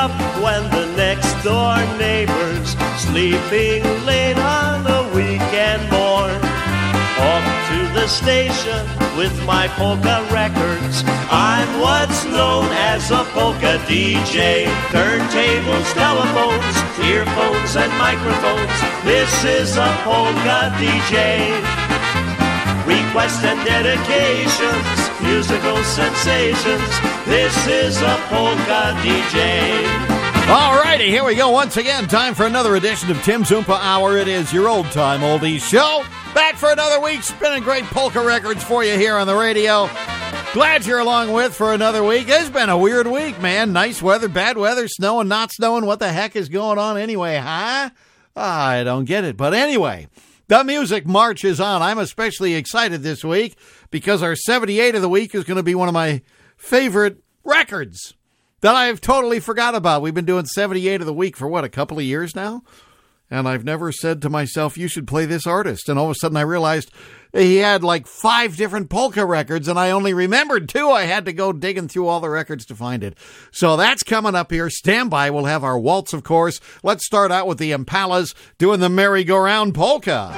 up when the next door neighbor's sleeping late on a weekend morn. Off to the station with my polka records. I'm what's known as a polka DJ. Turntables, telephones, earphones and microphones. This is a polka DJ. Requests and dedications, musical sensations. This is a polka DJ. All righty, here we go once again. Time for another edition of Tim's Oompa Hour. It is your old-time oldies show. Back for another week, spinning great polka records for you here on the radio. Glad you're along with for another week. It's been a weird week, man. Nice weather, bad weather, snowing, not snowing. What the heck is going on anyway, huh? I don't get it. But anyway, the music marches on. I'm especially excited this week because our 78 of the week is going to be one of my favorite records that I've totally forgot about. We've been doing 78 of the week for, a couple of years now? And I've never said to myself, you should play this artist. And all of a sudden I realized he had like 5 different polka records, and I only remembered 2. I had to go digging through all the records to find it. So that's coming up here. Stand by. We'll have our waltz, of course. Let's start out with the Impalas doing the merry-go-round polka.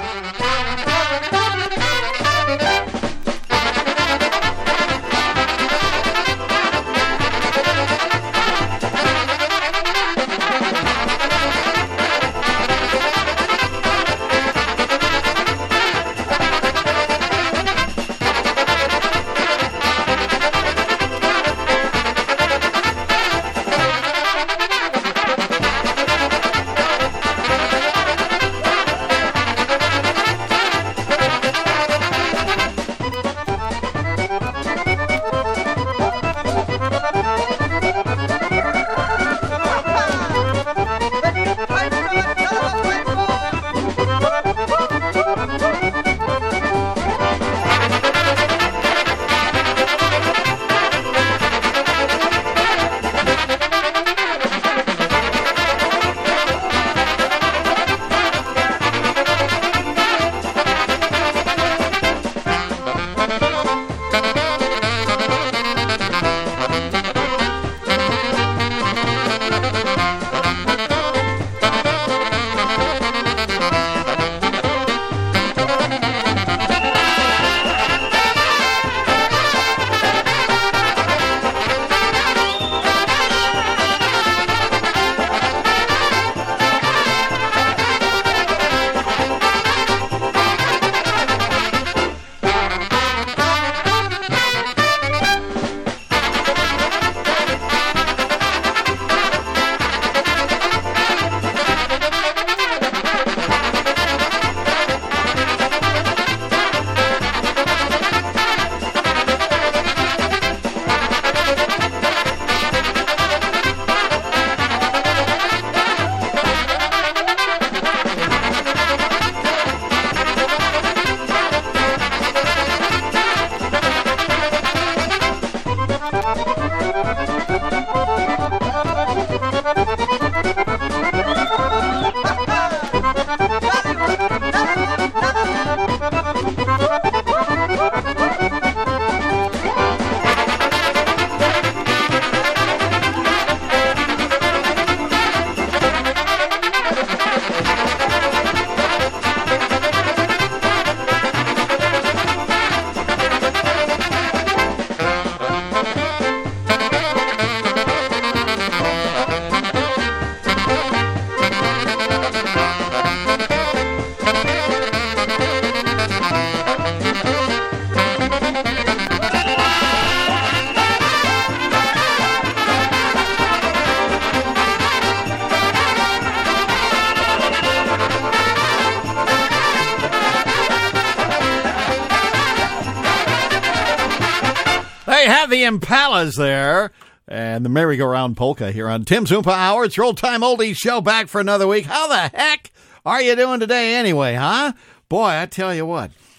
Have the Impalas there, and the merry-go-round polka here on Tim's Oompa Hour. It's your old-time oldies show, back for another week. How the heck are you doing today anyway, huh? Boy, I tell you what,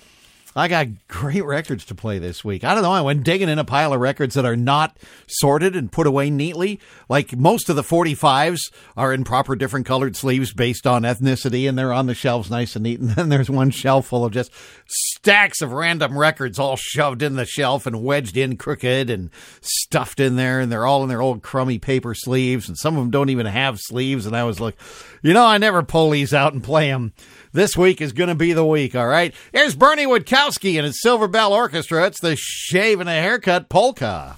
I got great records to play this week. I don't know. I went digging in a pile of records that are not sorted and put away neatly. Like most of the 45s are in proper different colored sleeves based on ethnicity, and they're on the shelves nice and neat. And then there's one shelf full of just stacks of random records all shoved in the shelf and wedged in crooked and stuffed in there. And they're all in their old crummy paper sleeves. And some of them don't even have sleeves. And I was like, I never pull these out and play them. This week is going to be the week, all right? Here's Bernie Witkowski and his Silver Bell Orchestra. It's the Shave and a Haircut Polka.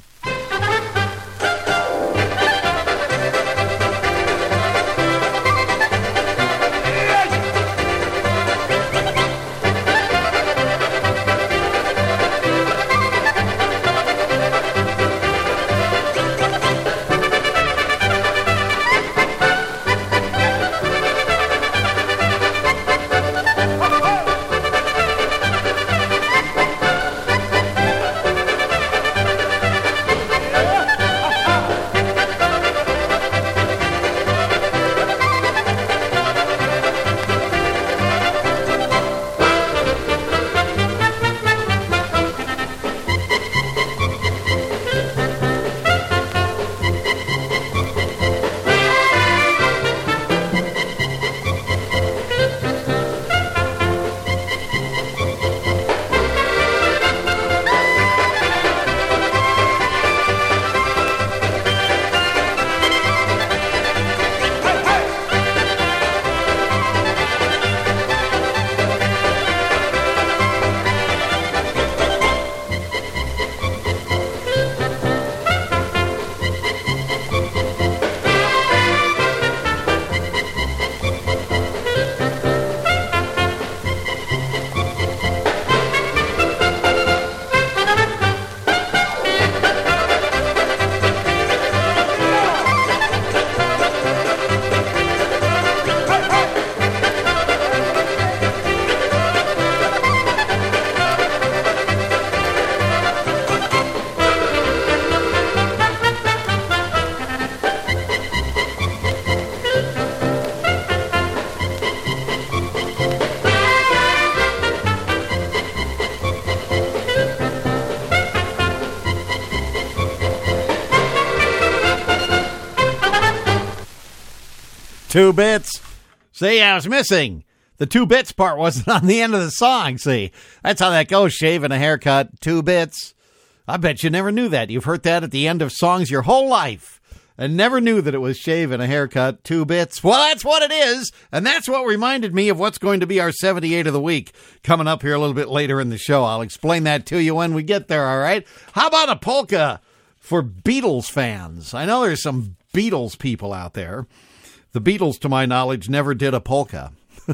Two bits. See, I was missing. The 2 bits part wasn't on the end of the song, see. That's how that goes, shave and a haircut, 2 bits. I bet you never knew that. You've heard that at the end of songs your whole life and never knew that it was shave and a haircut, 2 bits. Well, that's what it is, and that's what reminded me of what's going to be our 78 of the week coming up here a little bit later in the show. I'll explain that to you when we get there, all right? How about a polka for Beatles fans? I know there's some Beatles people out there. The Beatles, to my knowledge, never did a polka.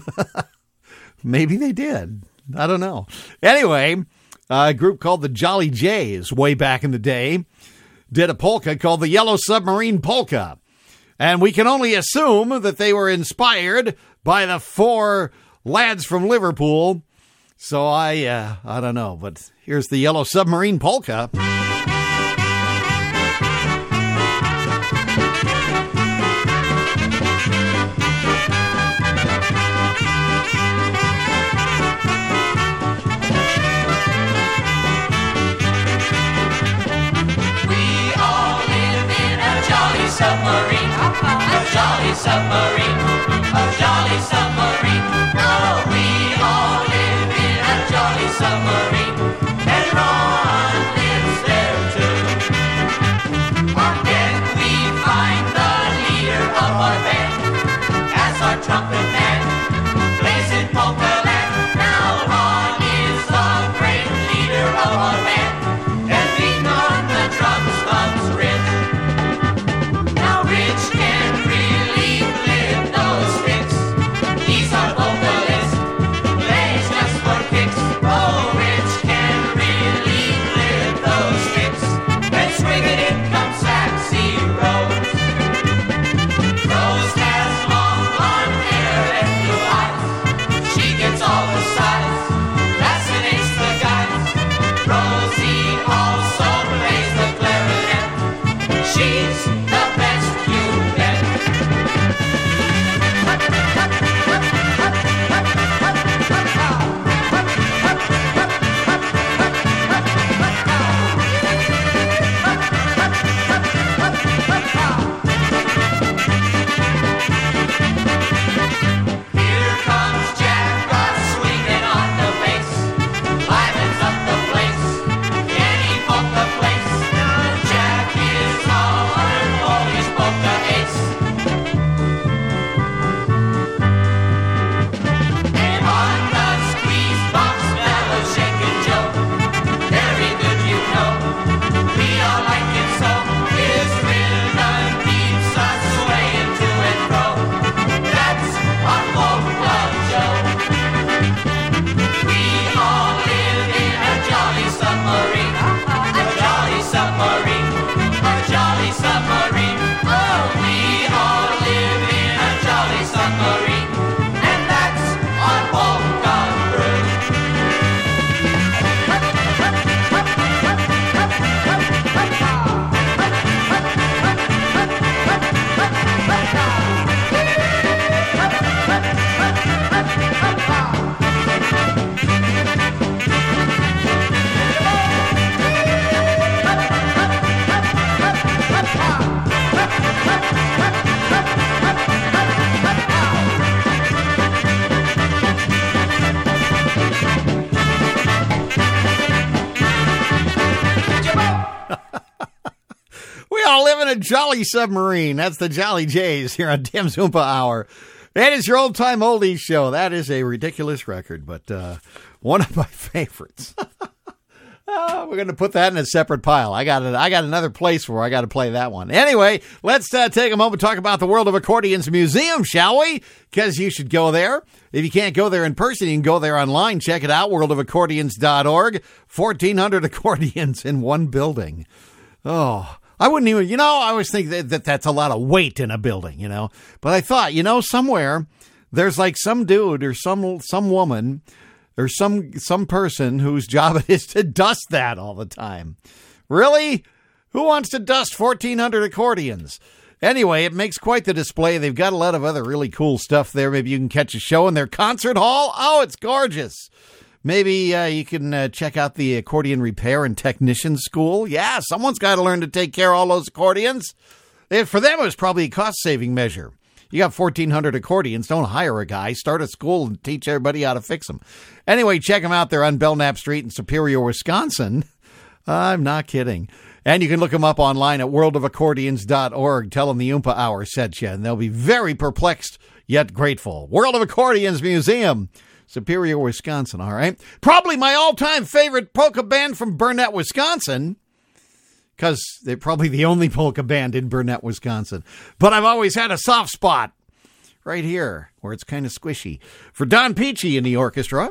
Maybe they did. I don't know. Anyway, a group called the Jolly Jays, way back in the day, did a polka called the Yellow Submarine Polka. And we can only assume that they were inspired by the 4 lads from Liverpool. So I don't know, but here's the Yellow Submarine Polka. Submarine, a jolly submarine, a jolly submarine. Oh, we all live in a jolly submarine, and Ron lives there too. Then we find the leader of our band as our trumpet man plays in polka land. Now Ron is the great leader of our band, and beating on the drums comes Rich. Rich can really flip those sticks. He's all live in a jolly submarine. That's the Jolly Jays here on Tim's Oompa Hour. It is your old-time oldies show. That is a ridiculous record, but one of my favorites. We're going to put that in a separate pile. I got another place where I got to play that one. Anyway, let's take a moment to talk about the World of Accordions Museum, shall we? Because you should go there. If you can't go there in person, you can go there online. Check it out, worldofaccordions.org. 1,400 accordions in one building. Oh, I wouldn't even, I always think that that's a lot of weight in a building, But I thought, somewhere there's like some dude or some woman or some person whose job it is to dust that all the time. Really? Who wants to dust 1,400 accordions? Anyway, it makes quite the display. They've got a lot of other really cool stuff there. Maybe you can catch a show in their concert hall. Oh, it's gorgeous. Maybe you can check out the Accordion Repair and Technician School. Yeah, someone's got to learn to take care of all those accordions. For them, it was probably a cost-saving measure. You got 1,400 accordions. Don't hire a guy. Start a school and teach everybody how to fix them. Anyway, check them out. They're on Belknap Street in Superior, Wisconsin. I'm not kidding. And you can look them up online at worldofaccordions.org. Tell them the Oompa Hour sent you, and they'll be very perplexed yet grateful. World of Accordions Museum, Superior, Wisconsin. All right. Probably my all-time favorite polka band from Burnett, Wisconsin. Because they're probably the only polka band in Burnett, Wisconsin. But I've always had a soft spot right here, where it's kind of squishy. For Don Peachy in the orchestra.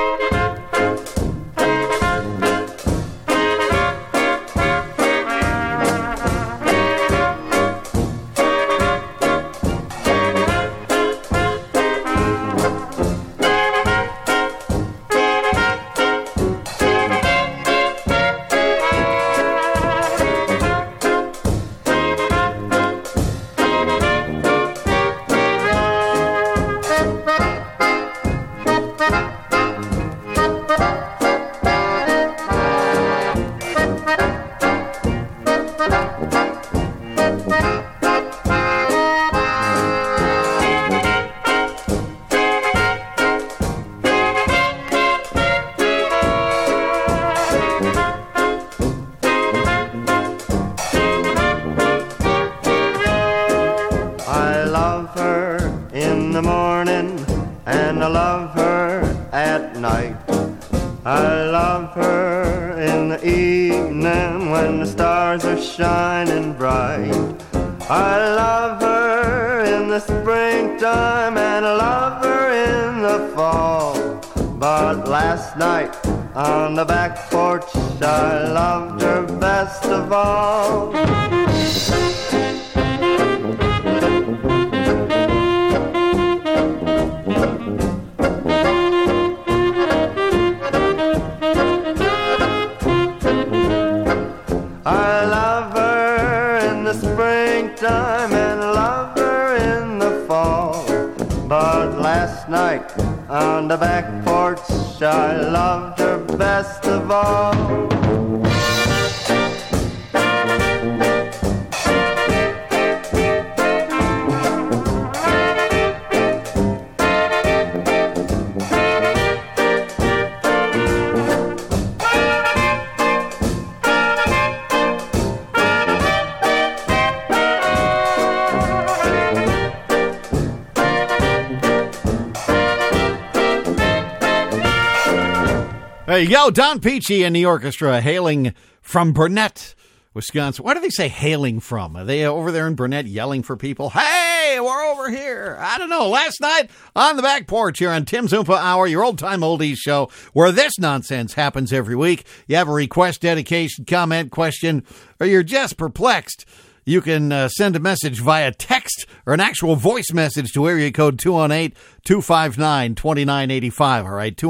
There you go, Don Peachy and the orchestra, hailing from Burnett, Wisconsin. Why do they say hailing from? Are they over there in Burnett yelling for people? Hey, we're over here. I don't know. Last night on the back porch here on Tim's Oompa Hour, your old-time oldies show, where this nonsense happens every week. You have a request, dedication, comment, question, or you're just perplexed. You can send a message via text or an actual voice message to area code 218-259-2985. All right,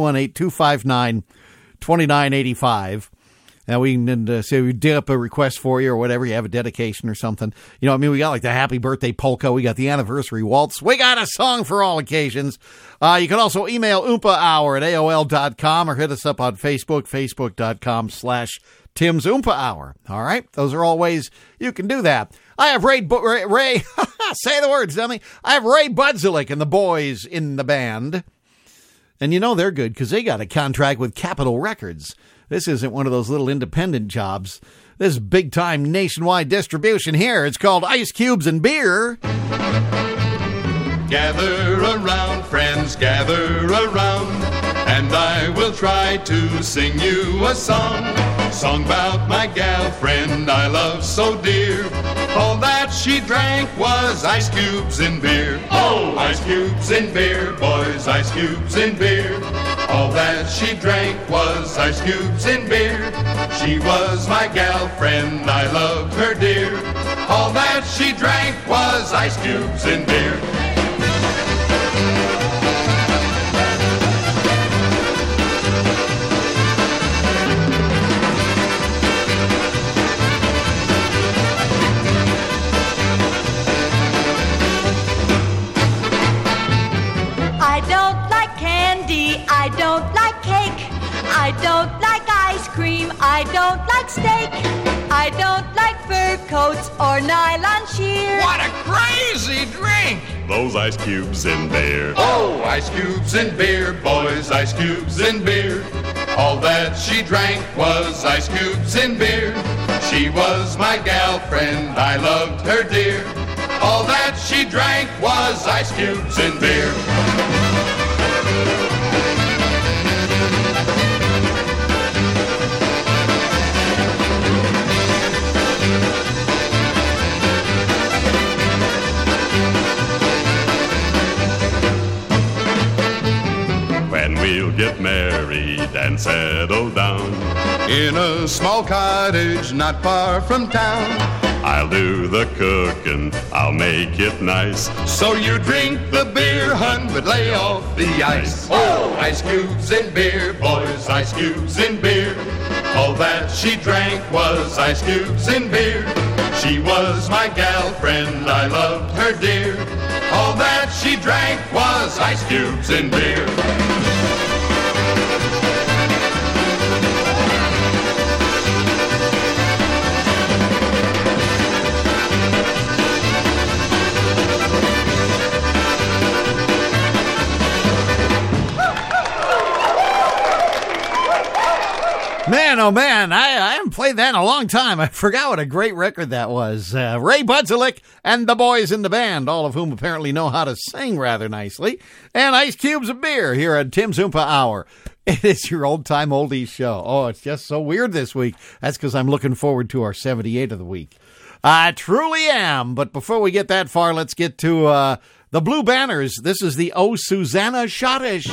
218-259-2985. Now, we can say we dig up a request for you or whatever. You have a dedication or something. You know what I mean? We got like the happy birthday polka. We got the anniversary waltz. We got a song for all occasions. You can also email oompahour@aol.com or hit us up on Facebook, facebook.com/Tim's Oompa Hour. All right? Those are all ways you can do that. I have Ray say the words, dummy. I have Ray Budzelik and the boys in the band. And you know they're good because they got a contract with Capitol Records. This isn't one of those little independent jobs. This is big-time nationwide distribution here. It's called Ice Cubes and Beer. Gather around, friends, gather around, and I will try to sing you a song. Song about my gal friend I love so dear. All that she drank was ice cubes and beer. Oh, ice cubes and beer, boys, ice cubes and beer. All that she drank was ice cubes and beer. She was my gal friend, I loved her dear. All that she drank was ice cubes and beer. I don't like cake, I don't like ice cream, I don't like steak, I don't like fur coats or nylon sheer. What a crazy drink! Those ice cubes in beer. Oh, ice cubes in beer, boys, ice cubes in beer. All that she drank was ice cubes in beer. She was my gal friend, I loved her dear. All that she drank was ice cubes in beer. We'll get married and settle down in a small cottage not far from town. I'll do the cooking, I'll make it nice. So you drink the beer, hun, but lay off the ice. Oh, ice cubes and beer, boys, ice cubes and beer. All that she drank was ice cubes and beer. She was my gal friend, I loved her dear. All that she drank was ice cubes and beer. Man, oh man, I haven't played that in a long time. I forgot what a great record that was. Ray Budzalik and the boys in the band, all of whom apparently know how to sing rather nicely, and Ice Cubes of Beer here at Tim's Oompa Hour. It is your old-time oldies show. Oh, it's just so weird this week. That's because I'm looking forward to our 78 of the week. I truly am. But before we get that far, let's get to the Blue Banners. This is the Oh Susanna Schottish.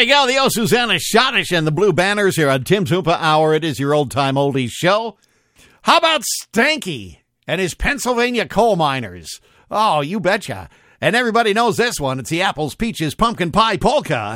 There you go, the O Susanna Schottish and the Blue Banners here on Tim's Oompa Hour. It is your old-time oldies show. How about Stanky and his Pennsylvania coal miners? Oh, you betcha. And everybody knows this one. It's the Apples, Peaches, Pumpkin Pie Polka.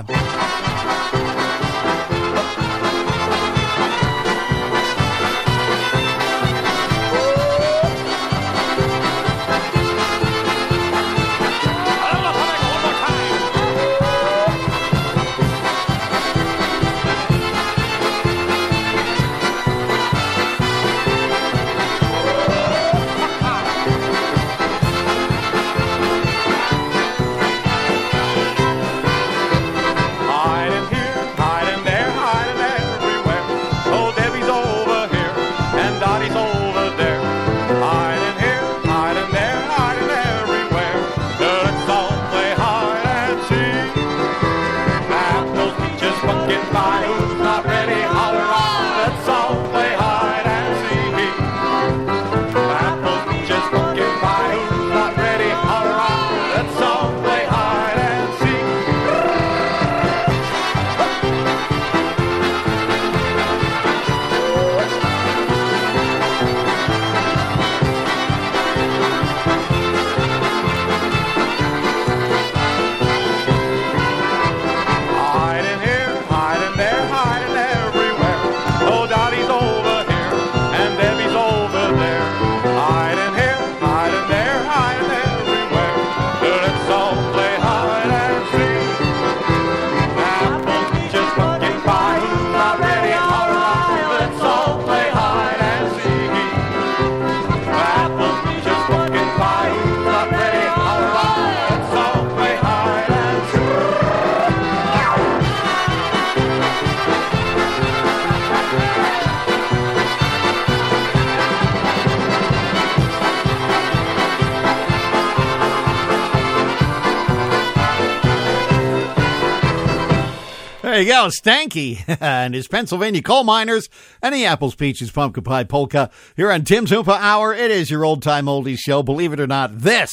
There you go, Stanky and his Pennsylvania coal miners and the Apples, Peaches, Pumpkin Pie Polka here on Tim's Oompa Hour. It is your old-time oldies show. Believe it or not, this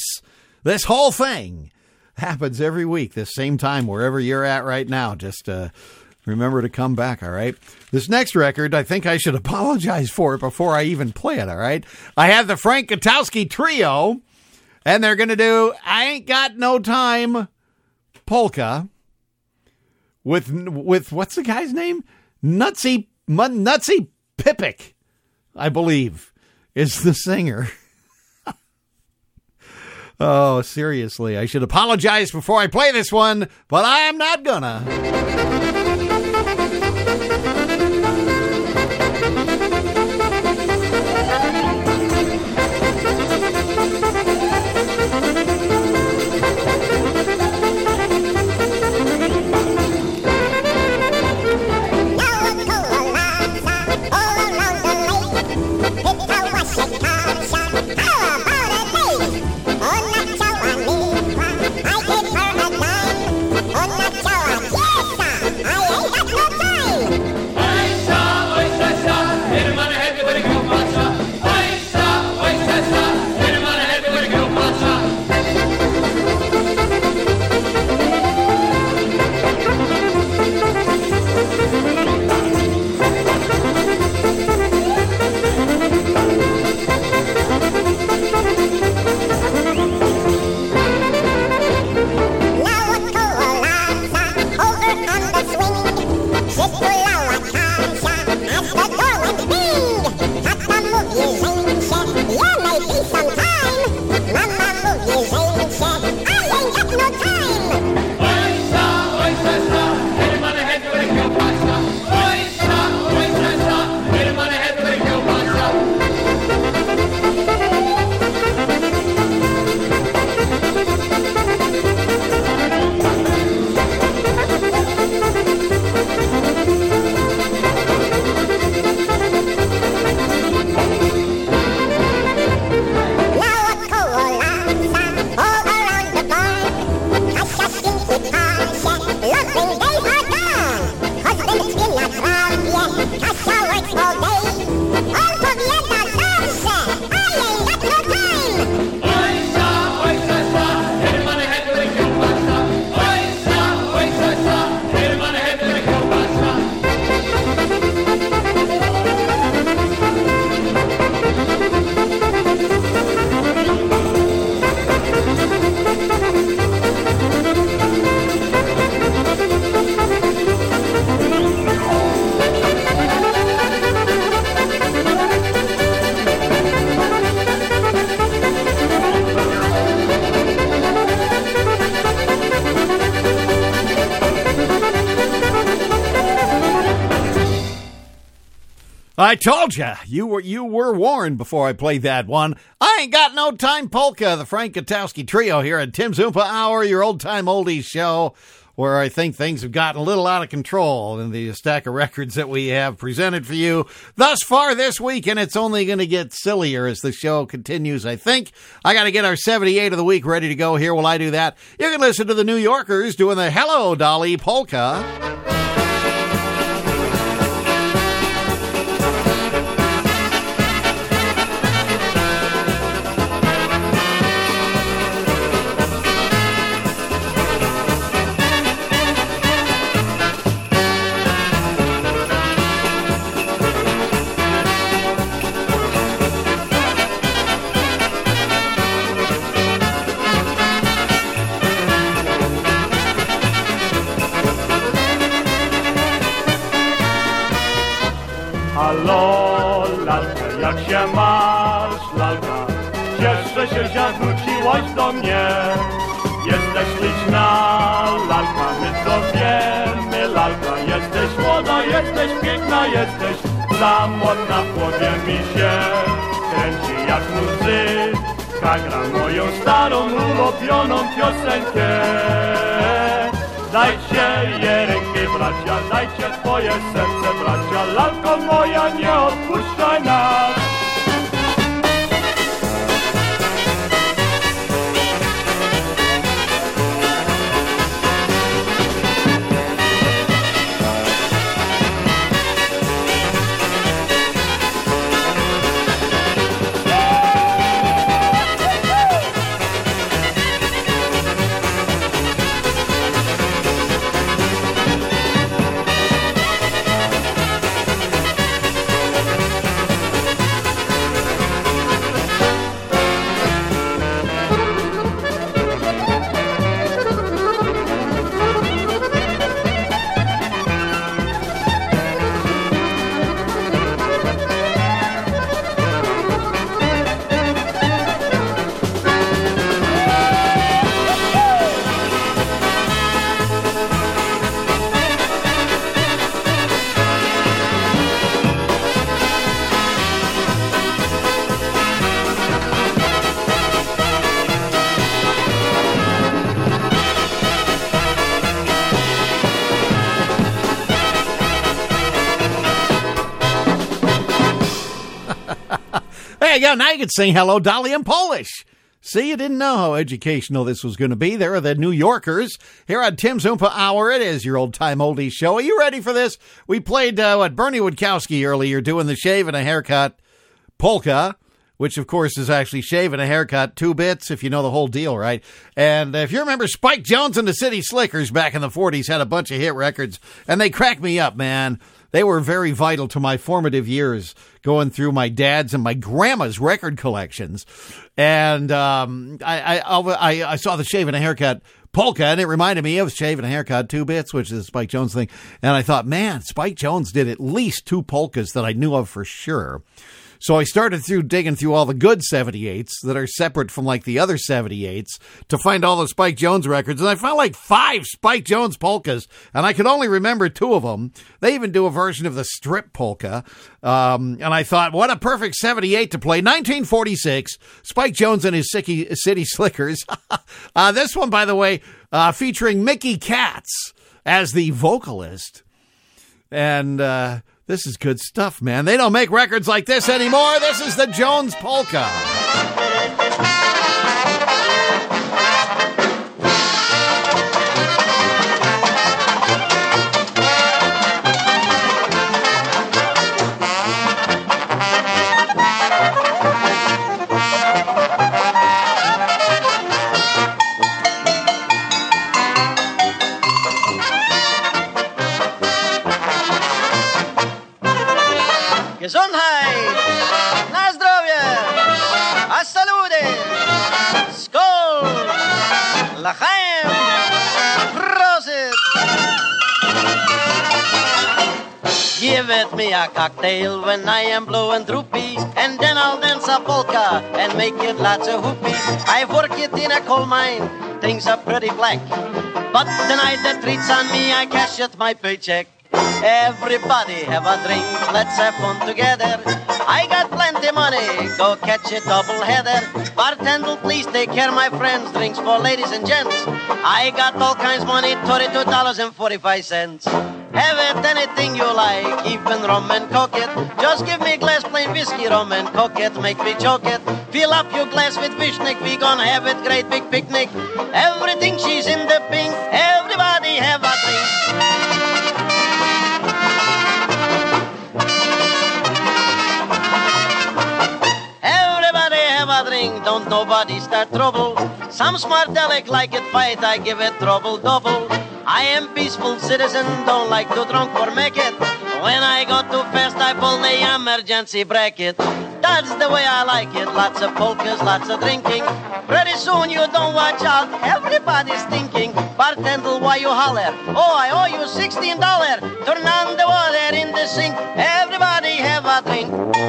whole thing happens every week, this same time, wherever you're at right now. Just remember to come back, all right? This next record, I think I should apologize for it before I even play it, all right? I have the Frank Gutowski Trio, and they're going to do I Ain't Got No Time Polka. With what's the guy's name? Nutsy Pippick, I believe, is the singer. Oh, seriously, I should apologize before I play this one, but I am not gonna. Yes, I told you were warned before I played that one. I Ain't Got No Time Polka, the Frank Gutowski Trio here at Tim's Oompa Hour, your old-time oldies show, where I think things have gotten a little out of control in the stack of records that we have presented for you thus far this week, and it's only going to get sillier as the show continues, I think. I got to get our 78 of the week ready to go here while I do that. You can listen to the New Yorkers doing the Hello Dolly Polka. Halo, lalka, jak się masz, lalka? Cieszę się, że wróciłaś do mnie. Jesteś liczna, lalka, my to wiemy, lalka. Jesteś młoda, jesteś piękna, jesteś za modna, w głowie mi się kręci jak muzyka. Gra moją starą, ulubioną piosenkę. Dajcie je ręki, bracia, dajcie twoje serce, bracia. Lalko moja, nie odpuszczaj nas. There you go. Now you can sing Hello Dolly in Polish. See, you didn't know how educational this was going to be. There are the New Yorkers here on Tim's Oompa Hour. It is your old-time oldies show. Are you ready for this? We played, Bernie Witkowski earlier doing the shave and a haircut polka, which, of course, is actually shave and a haircut, 2 bits, if you know the whole deal, right? And if you remember, Spike Jones and the City Slickers back in the 40s had a bunch of hit records, and they cracked me up, man. They were very vital to my formative years, going through my dad's and my grandma's record collections. And I saw the shave and a haircut polka, and it reminded me of shave and a haircut, 2 bits, which is a Spike Jones thing. And I thought, man, Spike Jones did at least 2 polkas that I knew of for sure. So I started digging through all the good 78s that are separate from like the other 78s to find all the Spike Jones records. And I found like 5 Spike Jones polkas, and I could only remember 2 of them. They even do a version of the strip polka. And I thought, what a perfect 78 to play. 1946, Spike Jones and his City Slickers. This one, by the way, featuring Mickey Katz as the vocalist. And this is good stuff, man. They don't make records like this anymore. This is the Jones Polka. Gesundheit, na zdrowie, a saludy, skol, lachaim, prosit. Give it me a cocktail when I am blue and droopy, and then I'll dance a polka and make it lots of whoopee. I've worked it in a coal mine, things are pretty black, but tonight the treat's on me, I cash it my paycheck. Everybody have a drink, let's have fun together. I got plenty money, go catch a double-header. Bartender, please take care, my friends. Drinks for ladies and gents. I got all kinds money, $32.45. Have it anything you like, even rum and coke it. Just give me a glass plain whiskey, rum and coke it, make me choke it. Fill up your glass with Vishnik, we gonna have it great big picnic. Everything she's in the pink, everybody have a drink. Everybody have a drink, don't nobody start trouble. Some smart aleck like it fight, I give it trouble double. I am peaceful citizen, don't like to drunk or make it. When I go too fast, I pull the emergency bracket. That's the way I like it, lots of polkas, lots of drinking. Pretty soon you don't watch out, everybody's thinking. Bartender, why you holler? Oh, I owe you $16. Turn on the water in the sink, everybody have a drink.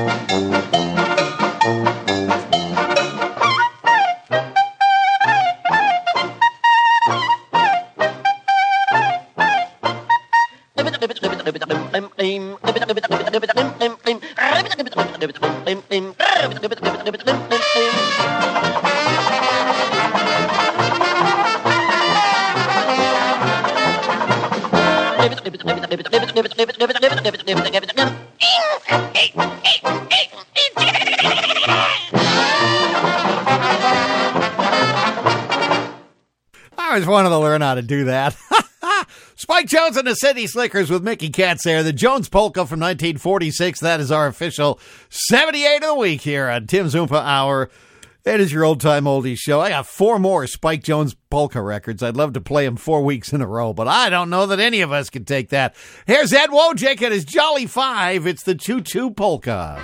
I always wanted to learn how to do that. Spike Jones and the City Slickers with Mickey Katz there. The Jones Polka from 1946. That is our official 78 of the week here on Tim's Oompa Hour. It is your old-time oldies show. I got 4 more Spike Jones polka records. I'd love to play them 4 weeks in a row, but I don't know that any of us can take that. Here's Ed Wojcik and his Jolly 5. It's the Choo Choo Polka.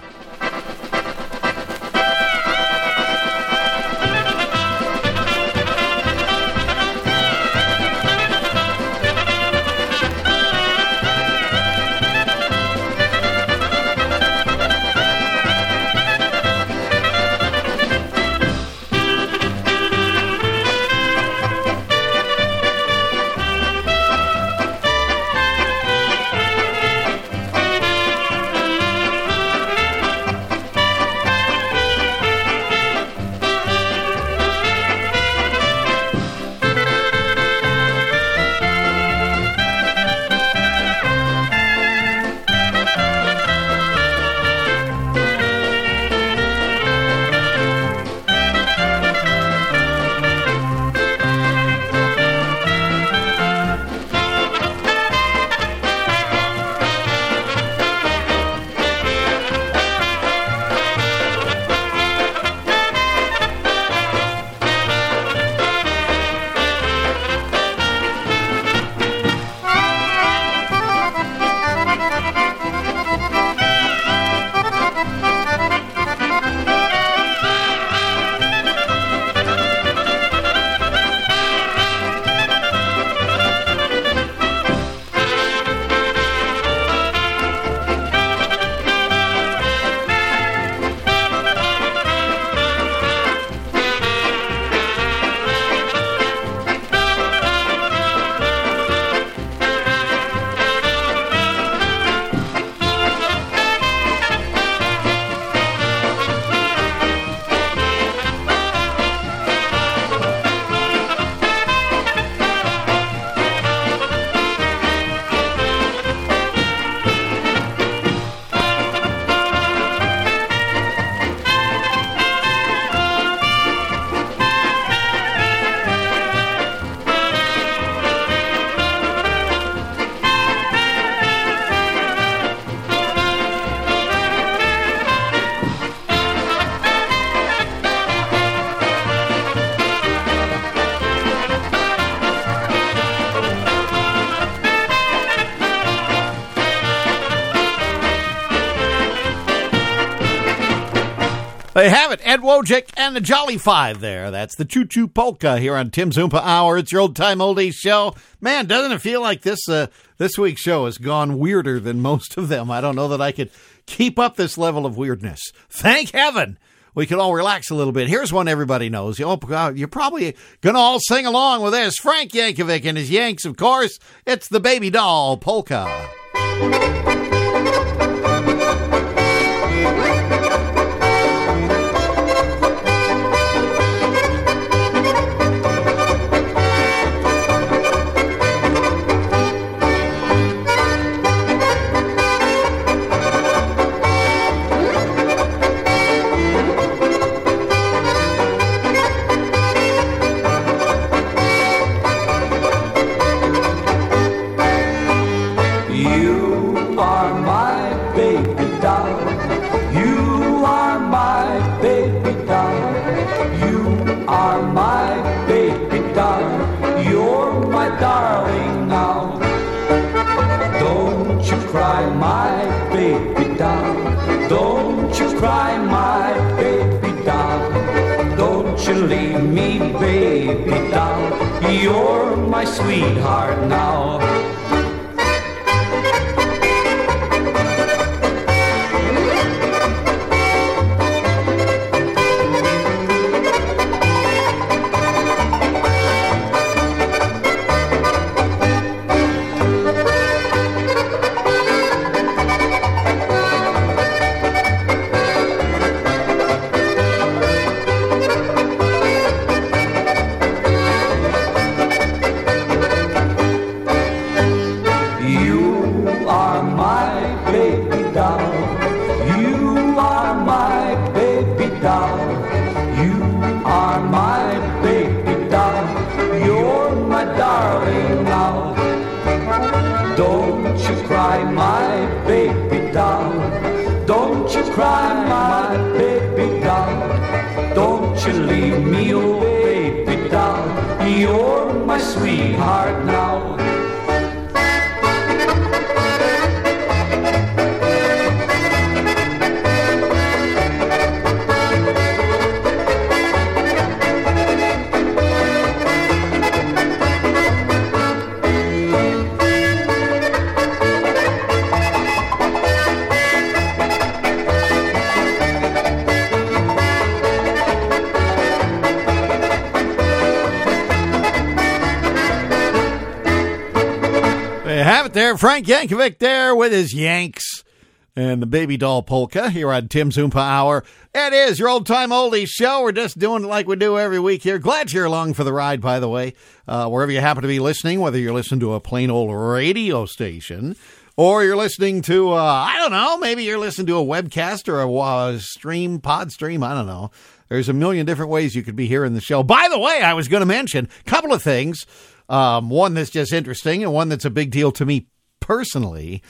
They have it. Ed Wojcik and the Jolly 5 there. That's the Choo Choo Polka here on Tim's Oompa Hour. It's your old-time oldies show. Man, doesn't it feel like this week's show has gone weirder than most of them? I don't know that I could keep up this level of weirdness. Thank heaven we can all relax a little bit. Here's one everybody knows. You're probably going to all sing along with this. Frank Yankovic and his Yanks, of course. It's the Baby Doll Polka. You're my sweetheart now. Sweetheart now. There, Frank Yankovic there with his Yanks and the Baby Doll Polka here on Tim's Oompa Hour. It is your old-time oldies show. We're just doing it like we do every week here. Glad you're along for the ride, by the way. Wherever you happen to be listening, whether you're listening to a plain old radio station or you're listening to, I don't know, maybe you're listening to a webcast or a stream, pod stream, I don't know. There's a million different ways you could be hearing the show. By the way, I was going to mention a couple of things. One that's just interesting and one that's a big deal to me personally.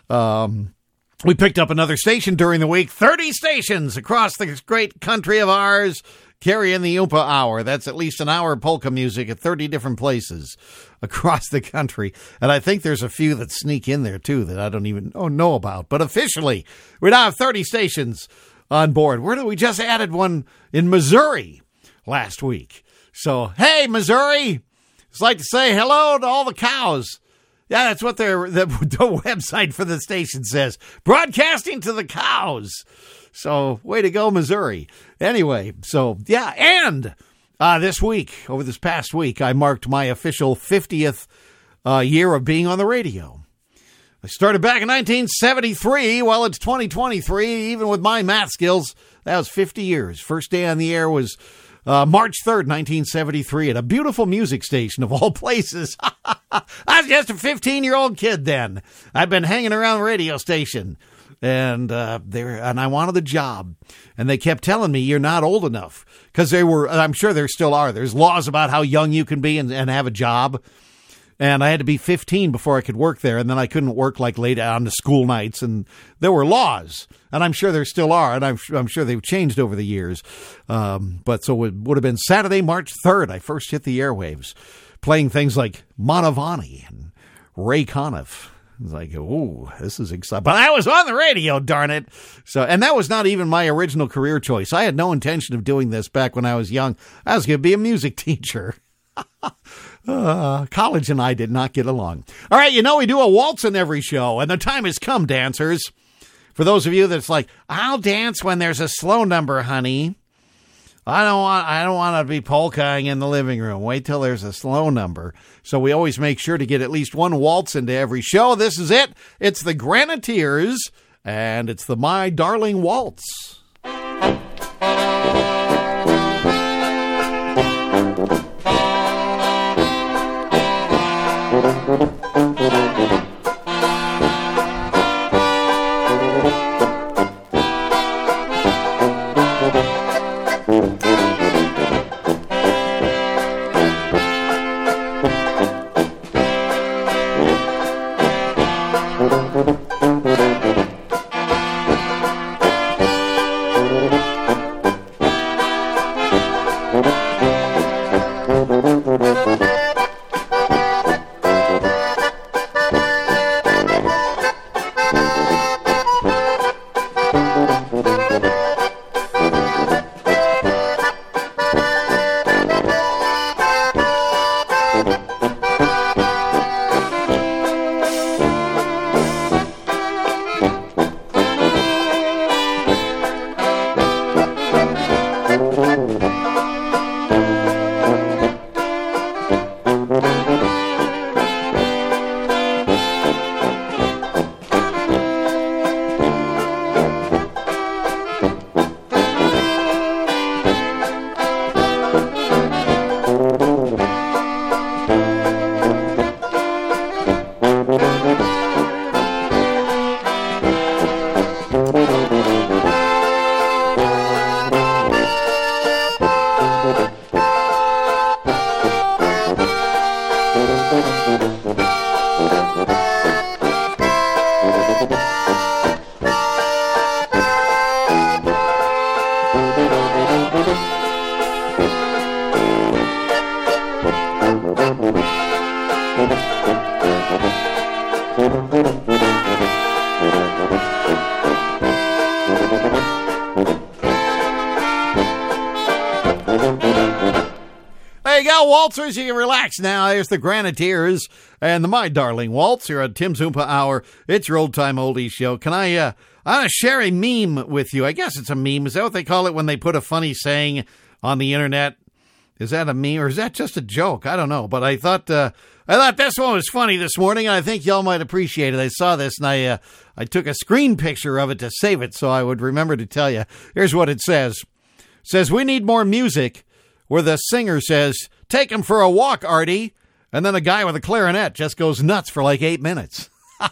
We picked up another station during the week. 30 stations across this great country of ours carrying the Oompa Hour. That's at least an hour of polka music at 30 different places across the country. And I think there's a few that sneak in there, too, that I don't even know about. But officially, we now have 30 stations on board. We just added one in Missouri last week. So, hey, Missouri! It's like to say hello to all the cows. Yeah, that's what the website for the station says. Broadcasting to the cows. So, way to go, Missouri. Anyway, so, yeah, and over this past week, I marked my official 50th year of being on the radio. I started back in 1973. Well, it's 2023. Even with my math skills, that was 50 years. First day on the air was March 3rd, 1973, at a beautiful music station of all places. I was just a 15-year-old kid then. I'd been hanging around the radio station, and I wanted a job. And they kept telling me, you're not old enough. Because I'm sure there still are. There's laws about how young you can be and have a job. And I had to be 15 before I could work there, and then I couldn't work like late on the school nights. And there were laws, and I'm sure there still are, and I'm sure they've changed over the years. But so it would have been Saturday, March 3rd, I first hit the airwaves, playing things like Manavani and Ray Conniff. It's like, ooh, this is exciting. But I was on the radio, darn it. And that was not even my original career choice. I had no intention of doing this back when I was young. I was going to be a music teacher. College and I did not get along. All right, we do a waltz in every show, and the time has come, dancers. For those of you that's like, I'll dance when there's a slow number, honey. I don't want to be polkaing in the living room. Wait till there's a slow number. So we always make sure to get at least one waltz into every show. This is it. It's the Grenadiers, and it's the My Darling Waltz. There you go, waltzers. You can relax now. There's the Grenadiers and the My Darling Waltz here at Tim's Oompa Hour. It's your old-time oldies show. I want to share a meme with you. I guess it's a meme. Is that what they call it when they put a funny saying on the internet? Is that a meme or is that just a joke? I don't know. But I thought this one was funny this morning, and I think y'all might appreciate it. I saw this, and I took a screen picture of it to save it so I would remember to tell you. Here's what it says. It says, "We need more music," where the singer says, "Take him for a walk, Artie." And then a guy with a clarinet just goes nuts for like 8 minutes.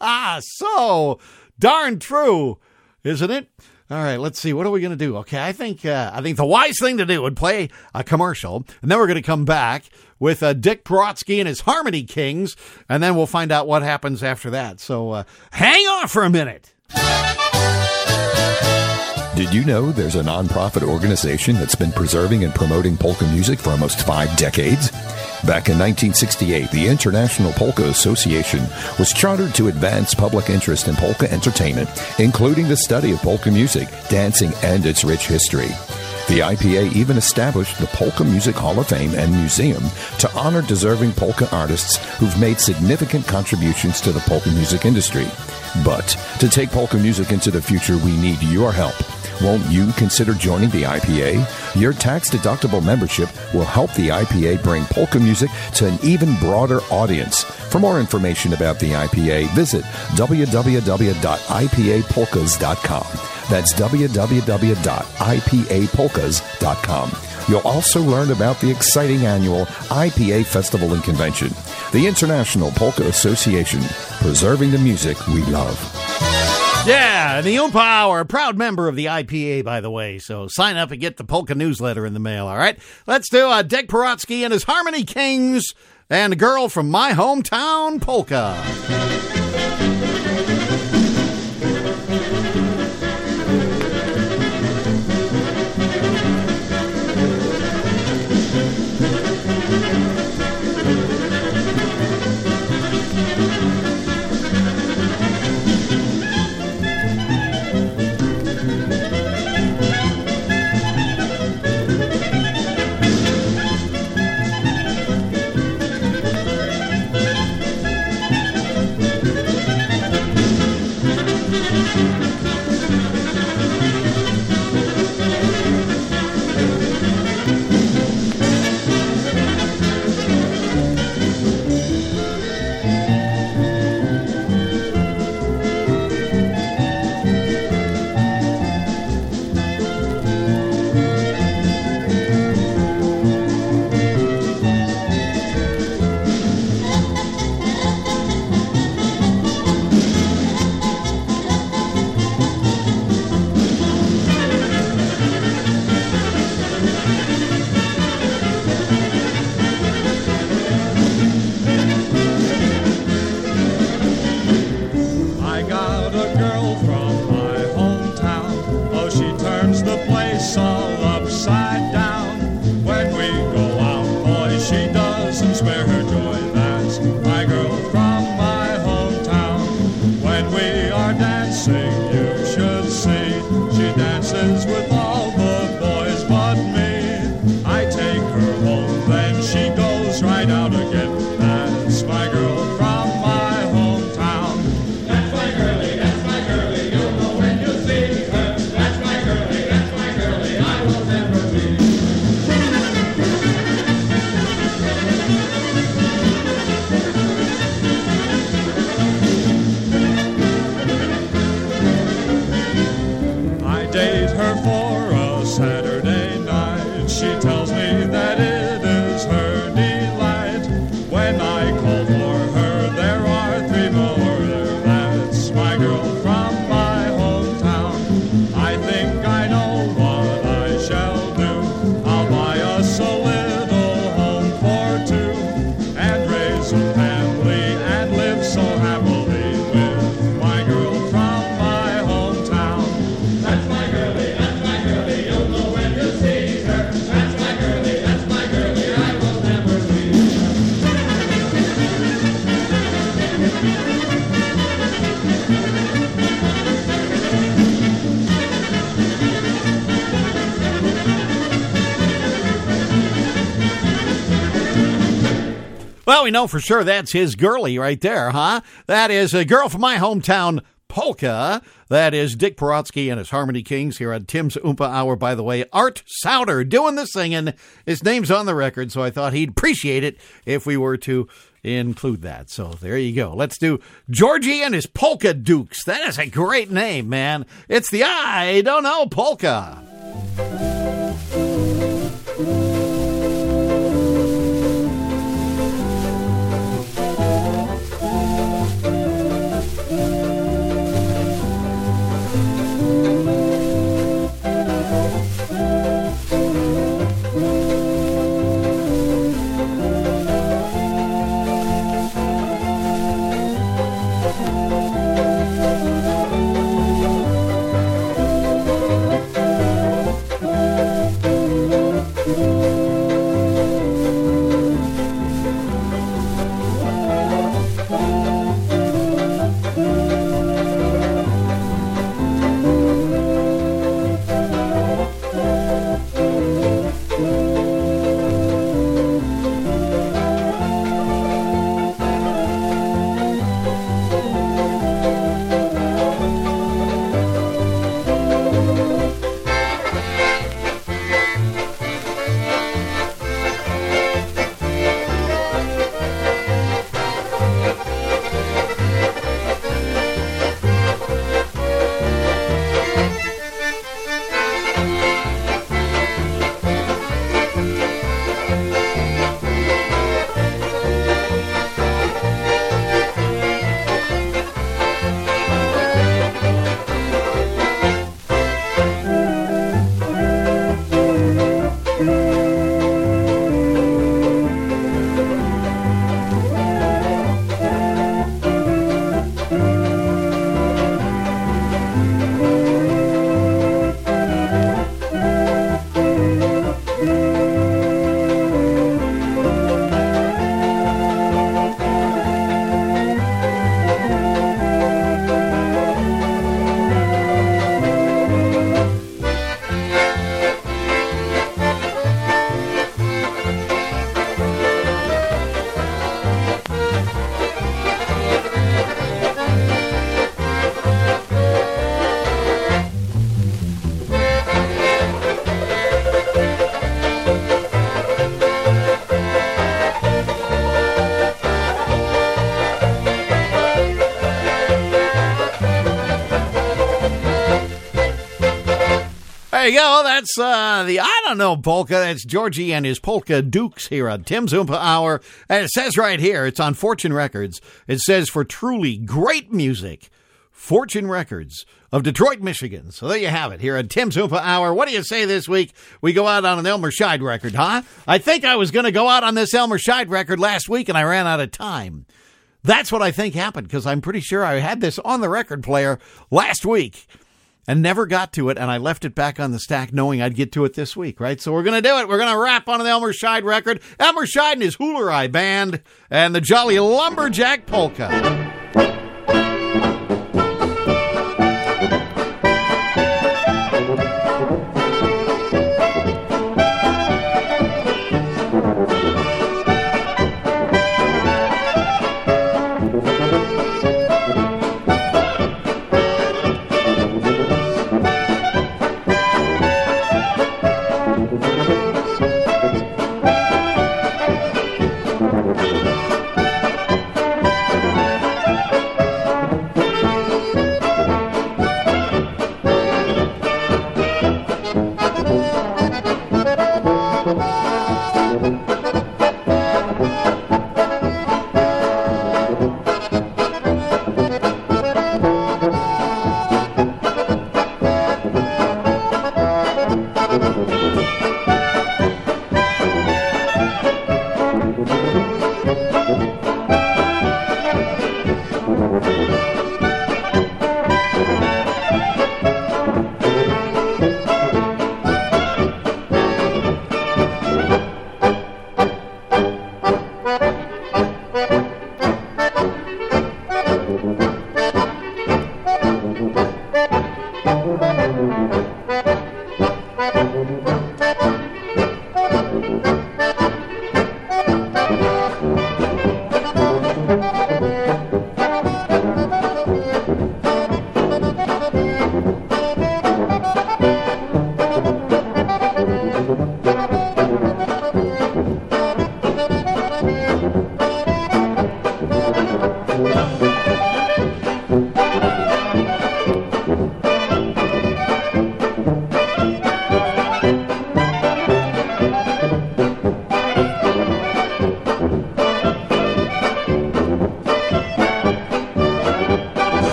So darn true, isn't it? All right, let's see. What are we going to do? Okay, I think the wise thing to do would play a commercial, and then we're going to come back with Dick Perotsky and his Harmony Kings, and then we'll find out what happens after that. So hang on for a minute. Did you know there's a nonprofit organization that's been preserving and promoting polka music for almost 5 decades? Back in 1968, the International Polka Association was chartered to advance public interest in polka entertainment, including the study of polka music, dancing, and its rich history. The IPA even established the Polka Music Hall of Fame and Museum to honor deserving polka artists who've made significant contributions to the polka music industry. But to take polka music into the future, we need your help. Won't you consider joining the IPA? Your tax-deductible membership will help the IPA bring polka music to an even broader audience. For more information about the IPA, visit www.ipapolkas.com. That's www.ipapolkas.com. You'll also learn about the exciting annual IPA Festival and Convention. The International Polka Association, preserving the music we love. Yeah, the Oompa Hour, proud member of the IPA, by the way. So sign up and get the polka newsletter in the mail, all right? Let's do Dick Perotsky and his Harmony Kings and a girl from my hometown, polka. Well, we know for sure that's his girlie right there, huh? That is a girl from my hometown, Polka. That is Dick Perotsky and his Harmony Kings here on Tim's Oompa Hour. By the way, Art Souter doing the singing. His name's on the record, so I thought he'd appreciate it if we were to include that. So there you go. Let's do Georgie and his Polka Dukes. That is a great name, man. It's the I Don't Know Polka. There you go. That's the I Don't Know Polka. That's Georgie and his Polka Dukes here on Tim's Oompa Hour. And it says right here, it's on Fortune Records. It says for truly great music, Fortune Records of Detroit, Michigan. So there you have it here on Tim's Oompa Hour. What do you say this week? We go out on an Elmer Scheid record, huh? I think I was going to go out on this Elmer Scheid record last week and I ran out of time. That's what I think happened because I'm pretty sure I had this on the record player last week and never got to it, and I left it back on the stack knowing I'd get to it this week, right? So we're going to do it. We're going to wrap on an Elmer Scheid record. Elmer Scheid and his Hoolerai Band and the Jolly Lumberjack Polka.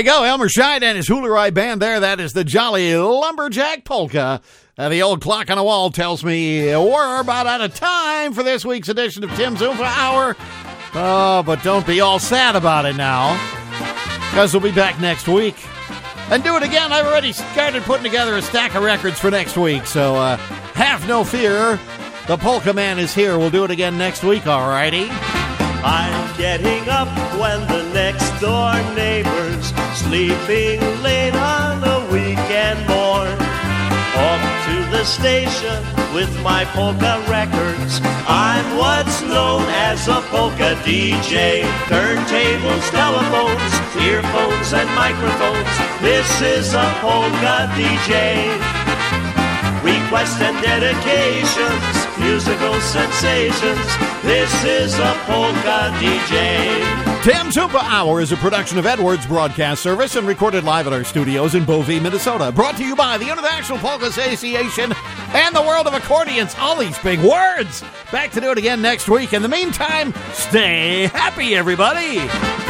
you go. Elmer Scheid and his Hoolerai band there. That is the Jolly Lumberjack Polka. The old clock on the wall tells me we're about out of time for this week's edition of Tim's Oompa Hour. Oh, but don't be all sad about it now, because we'll be back next week. And do it again. I've already started putting together a stack of records for next week, so have no fear. The Polka Man is here. We'll do it again next week, all righty? I'm getting up when the next door neighbor's sleeping late on a weekend morn. Off to the station with my polka records. I'm what's known as a polka DJ. Turntables, telephones, earphones, and microphones. This is a polka DJ. Requests and dedications, musical sensations. This is a polka DJ. Tim's Oompa Hour is a production of Edwards Broadcast Service and recorded live at our studios in Beauvais, Minnesota. Brought to you by the International Polka Association and the World of Accordions. All these big words. Back to do it again next week. In the meantime, stay happy, everybody.